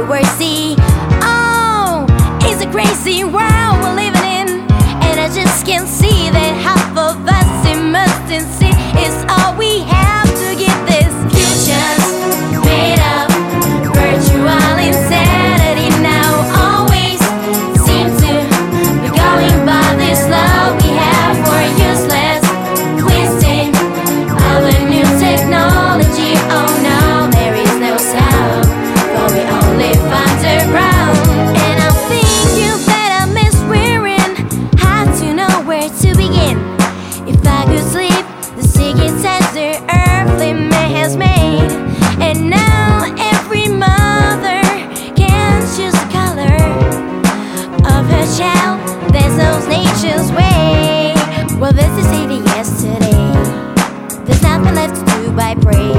we're see. Oh, it's a crazy world we're living in, and I just can't see that half of us it mustn't see. It's all we have to give this futures made up virtual insanity now. Always seem to be going by this love we have for useless wasting of a new technology. Oh no, there is no sound, for we only find the ground. And I think you better miss wearing hard to know where to begin. If I could sleep, the secrets as the earthly man has made. And now every mother can choose the color of her child. That's those nature's way. Well, this is even yesterday. There's nothing left to do but pray.